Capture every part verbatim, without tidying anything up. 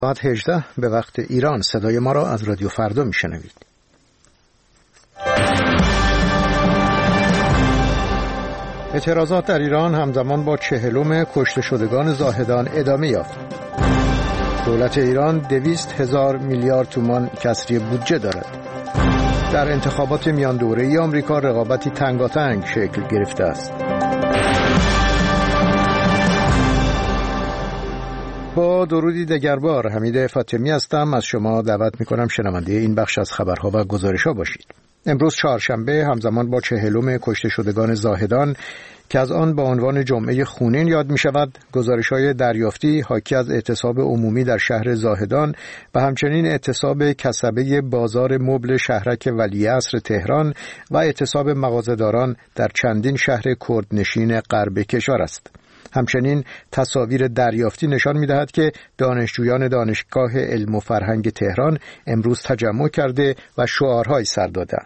ساعت هجده به وقت ایران. صدای ما را از رادیو فردا میشنوید. اعتراضات در ایران همزمان با چهلم کشته شدگان زاهدان ادامه یافت. دولت ایران دویست هزار میلیارد تومان کسری بودجه دارد. در انتخابات میان دوره‌ای آمریکا رقابتی تنگاتنگ شکل گرفته است. با درودی دگربار، حمید فاطمی هستم. از شما دعوت می‌کنم شنونده این بخش از خبرها و گزارش‌ها باشید. امروز چهارشنبه همزمان با چهلم کشته شدگان زاهدان که از آن با عنوان جمعه خونین یاد می شود، گزارش‌های دریافتی حاکی از اعتصاب عمومی در شهر زاهدان و همچنین اعتصاب کسبه بازار مبل شهرک ولیعصر تهران و اعتصاب مغازه‌داران در چندین شهر کردنشین غرب کشور است. همچنین تصاویر دریافتی نشان می‌دهد که دانشجویان دانشگاه علم و فرهنگ تهران امروز تجمع کرده و شعارهایی سر دادند.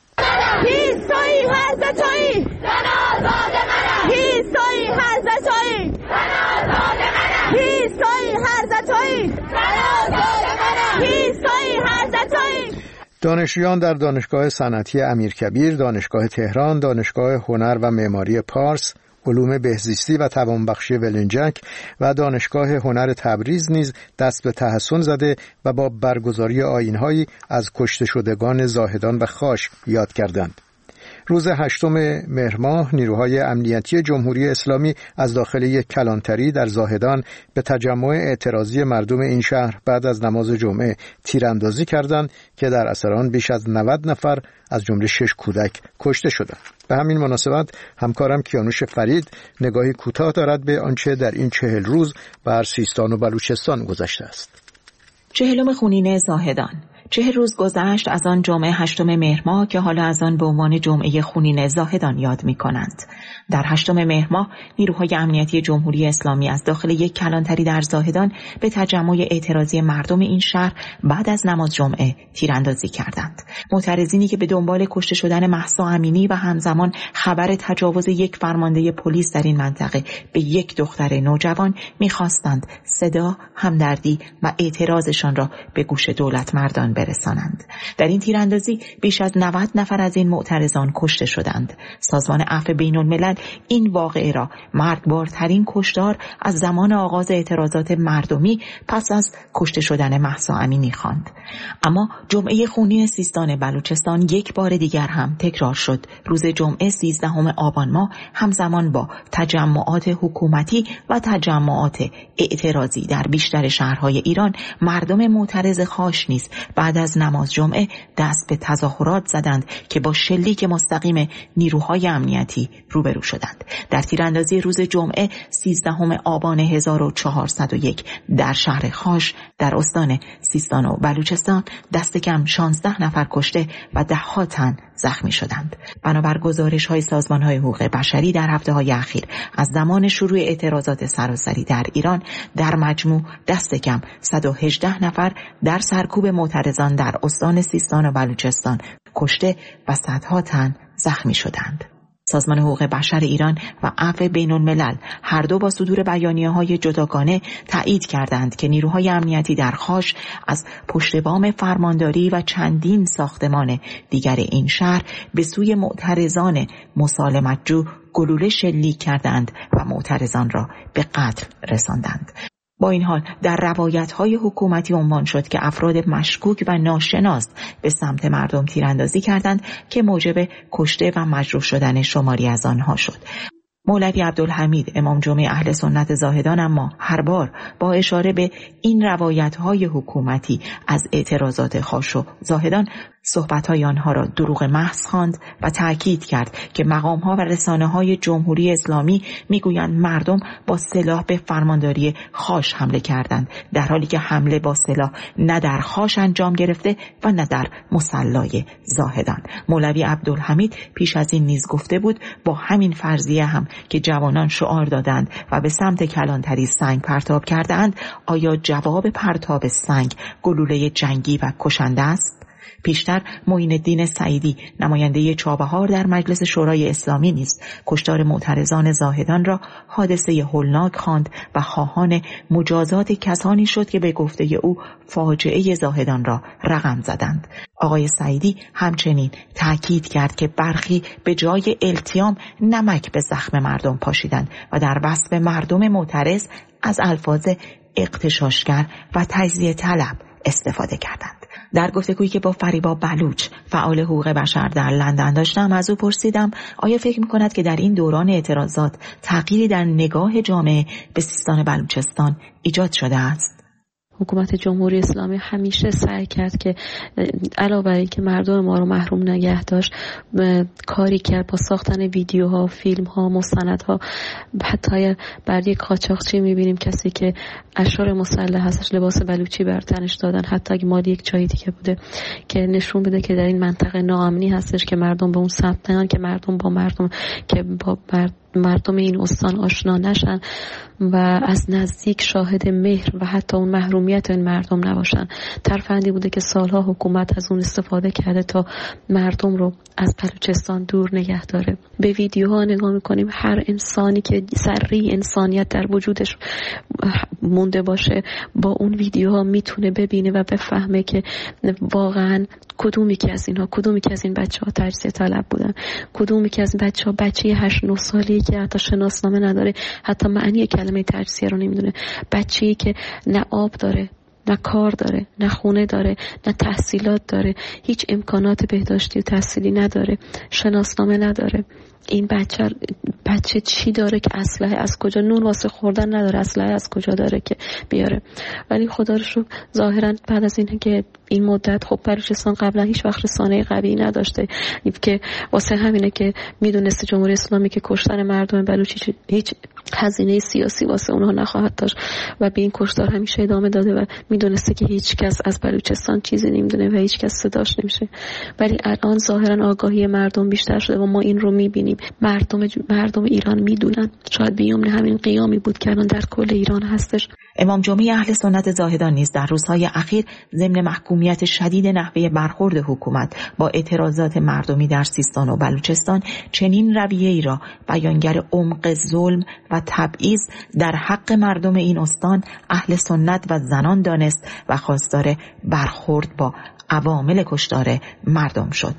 هیستوی حضرتوی زن آزاد منم، هیستوی حضرتوی زن آزاد منم، هیستوی حضرتوی زن آزاد منم، هیستوی حضرتوی. دانشجویان در دانشگاه صنعتی امیرکبیر، دانشگاه تهران، دانشگاه هنر و معماری پارس، علوم بهزیستی و توانبخشی ولنجک و دانشگاه هنر تبریز نیز دست به تحسن زده و با برگزاری آیین‌هایی از کشته شدگان زاهدان و خاش یاد کردند. روز هشتم مهر ماه نیروهای امنیتی جمهوری اسلامی از داخل یک کلانتری در زاهدان به تجمع اعتراضی مردم این شهر بعد از نماز جمعه تیراندازی کردند که در اثر آن بیش از نود نفر از جمله شش کودک کشته شدند. به همین مناسبت همکارم کیانوش فرید نگاهی کوتاه دارد به آنچه در این چهل روز بر سیستان و بلوچستان گذشته است. چهلم خونین زاهدان. چهل روز گذشت از آن جمعه هشتم مهر ماه که حالا از آن به عنوان جمعه خونین زاهدان یاد می کنند. در هشتم مهر ماه نیروهای امنیتی جمهوری اسلامی از داخل یک کلانتری در زاهدان به تجمع اعتراضی مردم این شهر بعد از نماز جمعه تیراندازی کردند. معترضینی که به دنبال کشته شدن مهسا امینی و همزمان خبر تجاوز یک فرمانده پلیس در این منطقه به یک دختر نوجوان می‌خواستند صدا، همدردی و اعتراضشان را به گوش دولت مردان برسانند. در این تیراندازی بیش از نود نفر از این معترضان کشته شدند. سازمان عفو بین الملل این واقعه را مرگبارترین کشتار از زمان آغاز اعتراضات مردمی پس از کشته شدن مهسا امینی خواند. اما جمعه خونین سیستان بلوچستان یک بار دیگر هم تکرار شد. روز جمعه سیزدهم آبان ماه همزمان با تجمعات حکومتی و تجمعات اعتراضی در بیشتر شهرهای ایران مردم معترض خاش نیز بعد از نماز جمعه دست به تظاهرات زدند که با شلیک مستقیم نیروهای امنیتی روبرو شدند. در تیراندازی روز جمعه سیزدهم آبان هزار و چهارصد و یک در شهر خاش در استان سیستان و بلوچستان دست کم شانزده نفر کشته و ده ها تن زخمی شدند. بنابر گزارش‌های سازمان‌های حقوق بشری در هفته‌های اخیر از زمان شروع اعتراضات سراسری در ایران در مجموع دست کم صد و هجده نفر در سرکوب معترضان در استان سیستان و بلوچستان کشته و صدها تن زخمی شدند. سازمان حقوق بشر ایران و عفو بین الملل هر دو با صدور بیانیه‌های جداگانه تایید کردند که نیروهای امنیتی در خاش از پشت بام فرمانداری و چندین ساختمان دیگر این شهر به سوی معترضان مسالمت‌جو گلوله شلیک کردند و معترضان را به قتل رساندند. با این حال در روایت‌های حکومتی عنوان شد که افراد مشکوک و ناشناس به سمت مردم تیراندازی کردند که موجب کشته و مجروح شدن شماری از آنها شد. مولوی عبدالحمید امام جمعه اهل سنت زاهدان اما هر بار با اشاره به این روایت‌های حکومتی از اعتراضات خاش و زاهدان صحبت‌های آنها را دروغ محض خواند و تأکید کرد که مقام‌ها و رسانه‌های جمهوری اسلامی می‌گویند مردم با سلاح به فرمانداری خاش حمله کردند، در حالی که حمله با سلاح نه در خاش انجام گرفته و نه در مصلای زاهدان. مولوی عبدالحمید پیش از این نیز گفته بود با همین فرضیه هم که جوانان شعار دادند و به سمت کلانتری سنگ پرتاب کردند، آیا جواب پرتاب سنگ گلوله جنگی و کشنده است؟ پیشتر معین الدین سعیدی نماینده چابهار در مجلس شورای اسلامی نیز کشتار معترضان زاهدان را حادثه هولناک خواند و خواهان مجازات کسانی شد که به گفته او فاجعه زاهدان را رقم زدند. آقای سعیدی همچنین تاکید کرد که برخی به جای التیام نمک به زخم مردم پاشیدند و در وصف مردم معترض از الفاظ اغتشاشگر و تجزیه طلب استفاده کردند. در گفتگویی که با فریبا بلوچ فعال حقوق بشر در لندن داشتم از او پرسیدم آیا فکر می‌کند که در این دوران اعتراضات تغییری در نگاه جامعه به سیستان بلوچستان ایجاد شده است؟ حکومت جمهوری اسلامی همیشه سعی کرد که علاوه بر اینکه مردم ما رو محروم نگه داشت کاری کرد با ساختن ویدیوها، فیلم‌ها، مستندها. حتی بر یک قاچاقچی می‌بینیم کسی که اشرار مسلح هستش لباس بلوچی بر تنش دادن، حتی اگه مال یک جایی دیگه بوده، که نشون بده که در این منطقه ناامنی هستش، که مردم به اون سمت نرن، که مردم با مردم که با مرد مردم این استان آشنا نشن و از نزدیک شاهد مهر و حتی اون محرومیت این مردم نباشن. ترفندی بوده که سالها حکومت از اون استفاده کرده تا مردم رو از بلوچستان دور نگه داره. به ویدیوها نگاه میکنیم، هر انسانی که ذره انسانیت در وجودش مونده باشه با اون ویدیوها میتونه ببینه و بفهمه که واقعا کدومی که از اینها کدومی که از این بچه‌ها تجزیه طلب بودن، کدومی که از این بچه‌ها بچه هشت نه ساله‌ای که حتی شناسنامه نداره، حتی معنی کلمه تجزیه رو نمیدونه، بچه‌ای که نه آب داره، نه کار داره، نه خونه داره، نه تحصیلات داره، هیچ امکانات بهداشتی و تحصیلی نداره، شناسنامه نداره. این بچه بچه چی داره که اسلحه از کجا، نون واسه خوردن نداره، اسلحه از کجا داره که بیاره؟ ولی خدا رو شکر ظاهرا بعد از اینه که این مدت خب بلوچستان قبلا هیچ وقت رسانه قوی نداشته که واسه همینه که میدونسته جمهوری اسلامی که کشتن مردم بلوچی هیچ هزینه سیاسی واسه اونها نخواهد داشت و به این کشتار همیشه ادامه داده و میدونسته که هیچ کس از بلوچستان چیزی نمیدونه و هیچ کس صداش نمیشه. ولی الان ظاهرا آگاهی مردم بیشتر شده و ما این رو میبینیم. مردم مردم ایران میدونن. شاید بیام همین قیامی بود که الان در کل ایران هستش. امام جمعه اهل سنت زاهدان نیز در روزهای اخیر ضمن محکومیت شدید نحوه برخورد حکومت با اعتراضات مردمی در سیستان و بلوچستان چنین رویه‌ای را بیانگر عمق ظلم و تبعیض در حق مردم این استان اهل سنت و زنان دانست و خواستار برخورد با عوامل کشتار مردم شد.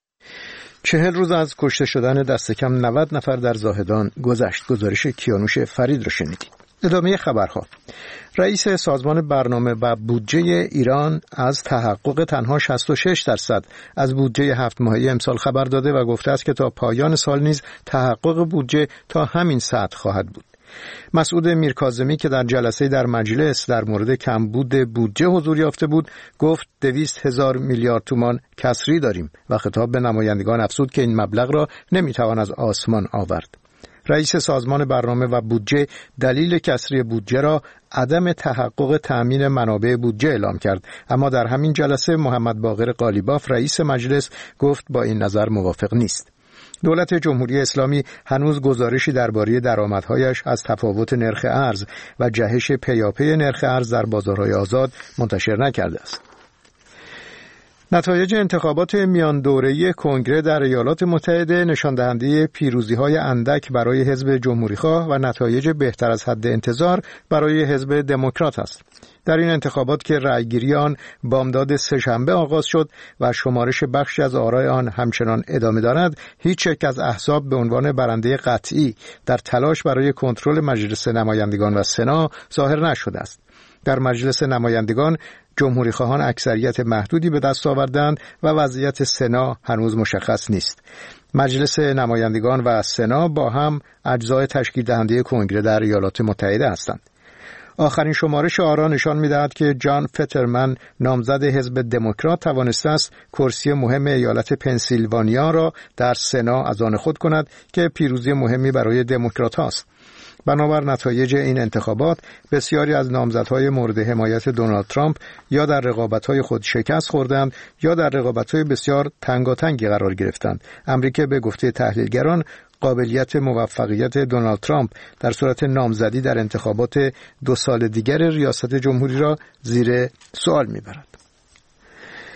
چهل روز از کشته شدن دست کم نود نفر در زاهدان گذشت. گزارش کیانوش فرید را شنیدید. ادامه خبرها. رئیس سازمان برنامه و بودجه ایران از تحقق تنها شصت و شش درصد از بودجه هفت ماهه امسال خبر داده و گفته است که تا پایان سال نیز تحقق بودجه تا همین سطح خواهد بود. مسعود میرکاظمی که در جلسه در مجلس در مورد کمبود بودجه حضور یافته بود گفت دویست هزار میلیارد تومان کسری داریم و خطاب به نمایندگان افزود که این مبلغ را نمیتوان از آسمان آورد. رئیس سازمان برنامه و بودجه دلیل کسری بودجه را عدم تحقق تأمین منابع بودجه اعلام کرد، اما در همین جلسه محمد باقر قالیباف رئیس مجلس گفت با این نظر موافق نیست. دولت جمهوری اسلامی هنوز گزارشی درباره درآمدهایش از تفاوت نرخ ارز و جهش پیاپی نرخ ارز در بازارهای آزاد منتشر نکرده است. نتایج انتخابات میان دوره‌ای کنگره در ایالات متحده نشان دهنده پیروزی‌های اندک برای حزب جمهوری‌خواه و نتایج بهتر از حد انتظار برای حزب دموکرات است. در این انتخابات که رأیگیری آن بامداد سه‌شنبه آغاز شد و شمارش بخشی از آرای آن همچنان ادامه دارد، هیچ یک از احزاب به عنوان برنده قطعی در تلاش برای کنترل مجلس نمایندگان و سنا ظاهر نشده است. در مجلس نمایندگان جمهوری‌خواهان اکثریت محدودی به دست آوردند و وضعیت سنا هنوز مشخص نیست. مجلس نمایندگان و سنا با هم اجزای تشکیل دهنده کنگره در ایالات متحده هستند. آخرین شمارش آرا نشان می‌دهد که جان فترمن نامزد حزب دموکرات توانسته است کرسی مهم ایالت پنسیلوانیا را در سنا از آن خود کند که پیروزی مهمی برای دموکرات‌ها است. بنابر نتایج این انتخابات بسیاری از نامزدهای مورد حمایت دونالد ترامپ یا در رقابت‌های خود شکست خوردند یا در رقابت‌های بسیار تنگاتنگی قرار گرفتند. امریکا به گفته تحلیلگران قابلیت موفقیت دونالد ترامپ در صورت نامزدی در انتخابات دو سال دیگر ریاست جمهوری را زیر سوال می‌برد.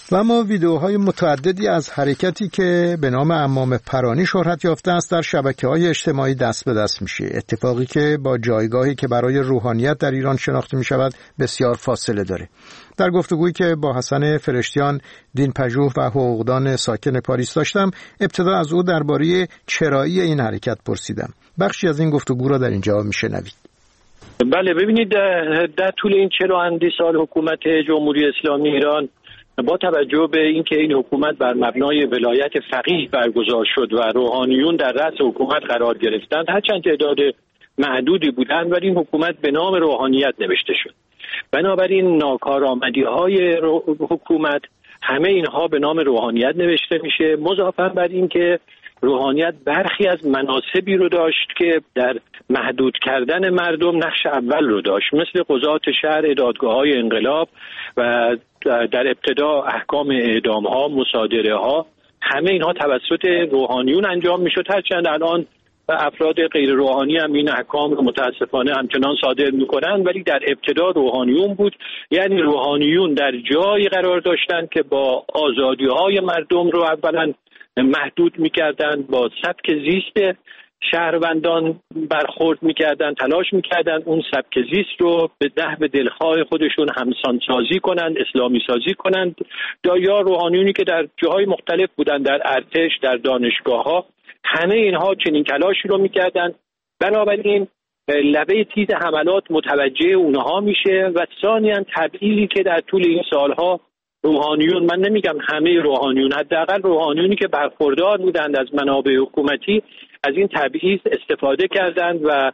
و اما ویدیوهای متعددی از حرکتی که به نام عمام پرانی شهرت یافته است در شبکه‌های اجتماعی دست به دست میشه، اتفاقی که با جایگاهی که برای روحانیت در ایران شناخته میشود بسیار فاصله داره. در گفتگویی که با حسن فرشتیان دین پژوه و حقوقدان ساکن پاریس داشتم، ابتدا از او درباره چرایی این حرکت پرسیدم. بخشی از این گفتگو را در اینجا میشنوید. بله، ببینید در طول این چهل اندی سال حکومت جمهوری اسلامی ایران با توجه به اینکه این حکومت بر مبنای ولایت فقیه برگزار شد و روحانیون در رأس حکومت قرار گرفتند، هرچند تعداد محدودی بودند ولی این حکومت به نام روحانیت نوشته شد. بنابراین ناکارآمدی‌های حکومت همه اینها به نام روحانیت نوشته میشه، مضافاً بر این که روحانیت برخی از مناصبی رو داشت که در محدود کردن مردم نقش اول رو داشت، مثل قضات شهر، دادگاه‌های انقلاب و در ابتدا احکام اعدام‌ها، مصادره‌ها، همه اینها توسط روحانیون انجام میشد. هرچند الان افراد غیر روحانی هم این احکام رو متاسفانه همچنان صادر میکنن، ولی در ابتدا روحانیون بود. یعنی روحانیون در جایی قرار داشتن که با آزادی‌های مردم رو اولا محدود میکردن، با سبک زیست شهروندان برخورد میکردن، تلاش میکردن اون سبک زیست رو به نحو دلخواه خودشون همسان سازی کنند، اسلامی سازی کنند. یا روحانیونی که در جاهای مختلف بودن، در ارتش، در دانشگاه ها، همه اینها چنین تلاشی رو میکردن. بنابراین لبه تیز حملات متوجه اونها میشه و ثانیاً تبعیضی که در طول این سالها روحانیون، من نمیگم همه روحانیون، حداقل روحانیونی که برخوردار بودند از منابع حکومتی، از این تبعیض استفاده کردند و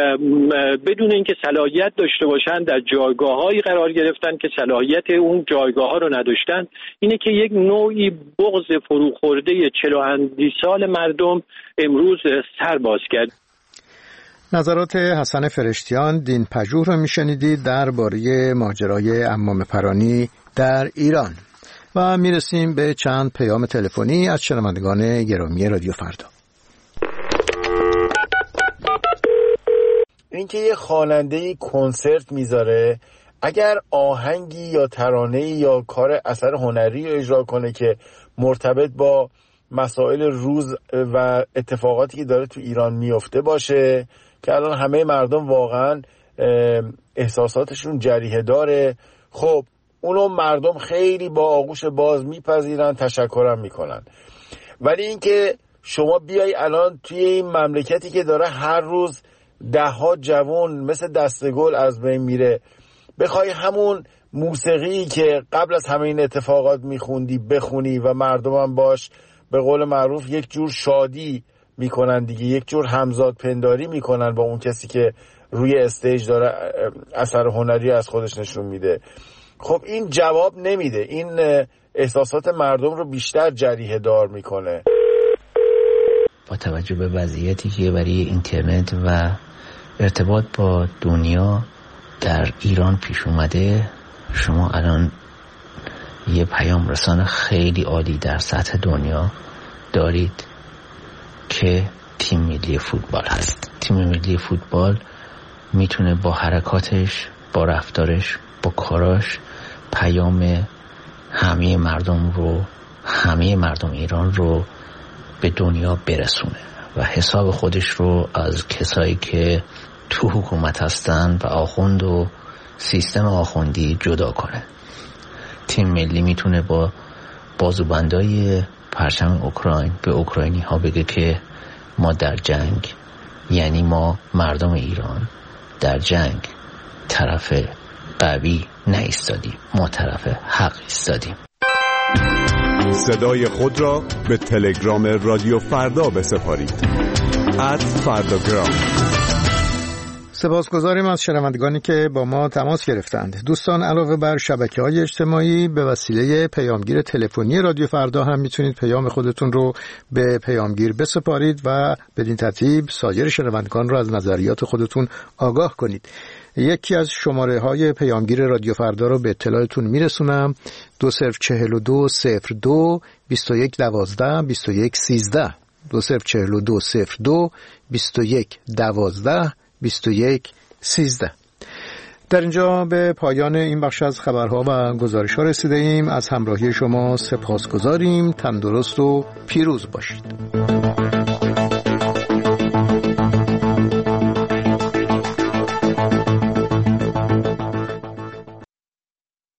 بدون اینکه صلاحیت داشته باشند در جایگاه‌هایی قرار گرفتن که صلاحیت اون جایگاه‌ها رو نداشتن. اینه که یک نوعی بغض فروخورده چهل اندی سال مردم امروز سر باز کرد. نظرات حسن فرشتیان دین پژوه رو میشنیدید درباره ماجرای عمام پرانی در ایران. و میرسیم به چند پیام تلفنی از شنوندگان گرامی رادیو فردا. اینکه یه خواننده‌ای کنسرت میذاره، اگر آهنگی یا ترانه‌ای یا کار اثر هنری رو اجرا کنه که مرتبط با مسائل روز و اتفاقاتی که داره تو ایران میفته باشه که الان همه مردم واقعا احساساتشون جریحه داره، خب اونو مردم خیلی با آغوش باز میپذیرن، تشکرم میکنن. ولی اینکه شما بیای الان توی این مملکتی که داره هر روز ده ها جوان مثل دستگل از بین میره، بخوای همون موسیقی که قبل از همه این اتفاقات میخوندی بخونی و مردم هم باش به قول معروف یک جور شادی میکنن دیگه، یک جور همزاد پنداری میکنن با اون کسی که روی استیج داره اثر هنری از خودش نشون میده، خب این جواب نمیده، این احساسات مردم رو بیشتر جریحه دار میکنه. با توجه به وضعیتی که برای اینترنت و ارتباط با دنیا در ایران پیش اومده، شما الان یه پیام رسان خیلی عالی در سطح دنیا دارید که تیم ملی فوتبال هست. تیم ملی فوتبال میتونه با حرکاتش، با رفتارش، با کاراش پیام همه مردم رو، همه مردم ایران رو به دنیا برسونه و حساب خودش رو از کسایی که تو حکومت هستن و آخوند و سیستم آخوندی جدا کنه. تیم ملی میتونه با بازوبندای پرچم اوکراین به اوکراینی ها بگه که ما در جنگ، یعنی ما مردم ایران در جنگ طرف قوی نایستادیم، ما طرف حق ایستادیم. صدای خود را به تلگرام رادیو فردا بسپارید. ات فرداگرام. سپاسگزاریم از شنوندگانی که با ما تماس گرفتند. دوستان، علاوه بر شبکه‌های اجتماعی به وسیله پیامگیر تلفنی رادیو فردا هم میتونید پیام خودتون رو به پیامگیر بسپارید و بدین ترتیب سایر شنوندگان رو از نظریات خودتون آگاه کنید. یکی از شماره های پیامگیر رادیو فردا رو به اطلاعتون میرسونم: دو صفر چهل و دو صفر دو بیست و یک دوازده بیست و یک سیزده دو صفر چهل و دو صفر دو بیست و یک دوازده بیست و یک سیزده. در اینجا به پایان این بخش از خبرها و گزارش‌ها رسیده ایم. از همراهی شما سپاسگزاریم. تندرست و پیروز باشید.